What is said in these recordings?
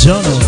جانو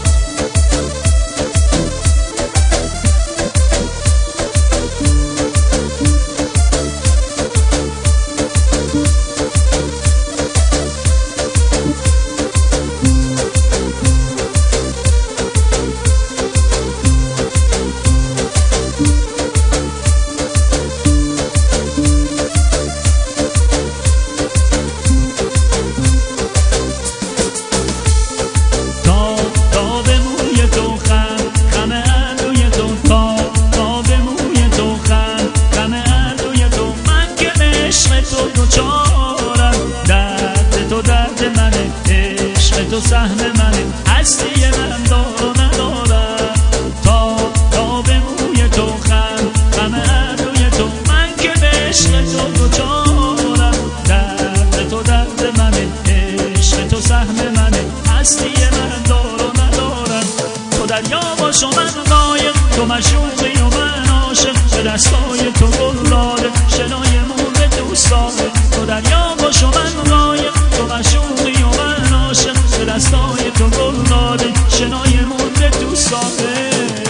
تو سهم منه هستی من دار و ندارم تا به موی تو غم روی تو من که به عشق تو دوچارم درد تو درد منه عشق تو سهم منه هستی من دار و ندارم تو دریا باش و من قایق تو مشوقی و من عاشق به دستای تو گل داده شنای مرغ دوست داره تو دریا باش و من قایق تو مشوقی و من عاشق به دستای تو گل داده شنای مرغ دوست داره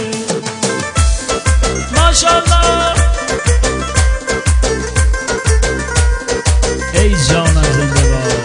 ماشاءالله ای جانم زنده باد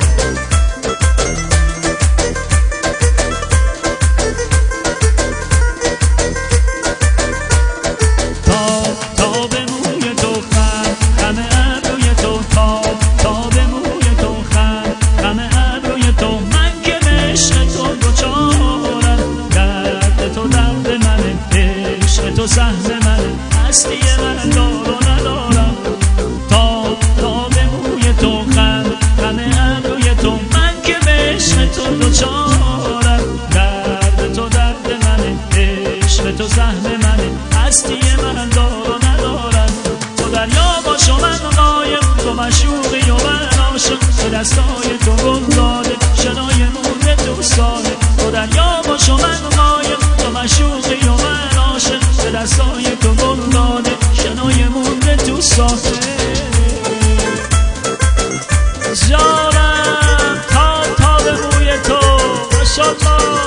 تا به موی تو غم ابروی تو تا به موی تو غم ابروی تو من که به عشق تو دوچارم درد تو درد منه عشق تو سهم منه هستی من دار و ندارم تا به موی تو غم ابروی تو من که به عشق تو دوچارم درد تو درد منه عشق تو سهم منه هستی من دار و ندارم تو دریا باش و من قایق تو مشوقی و من عاشق به دستای تو گل داده شنای مرغ دوست داره تو دریا باش و من قایق تو مشوقی و من عاشق به دستای تو گل داده شنای مرغ دوست داره جانم تا به موی تو ماشاءالله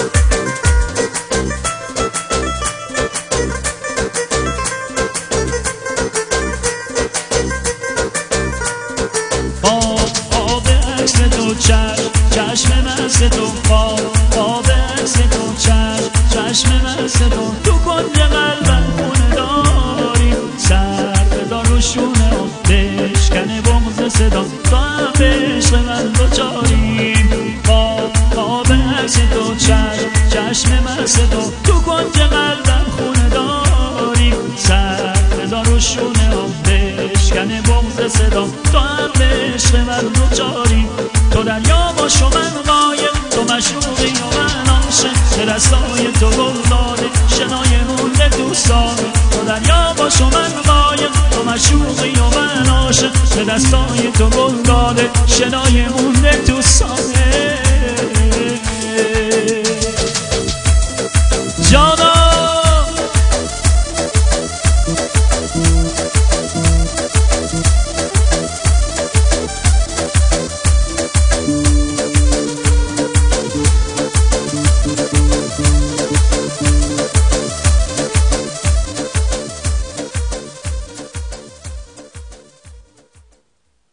چشم مست تو خواب عکس تو چشم مست تو کنج قلبم خونه داری سر بذار رو شونه و بشکنه بغض صدا تو هم به عشق من دوچاریم خواب عکس تو چشم مست تو کنج قلبم خونه داری سر بذار رو شونه و بشکنه بغض صدا تو هم به عشق من دوچاریم تو دریا باش و من قایق تو مشوقی و من عاشق به دستای تو گل داده شنای مرغ دوست داره تو دریا باش و من قایق تو مشوقی و من عاشق به دستای تو گل داده شنای مرغ دوست داره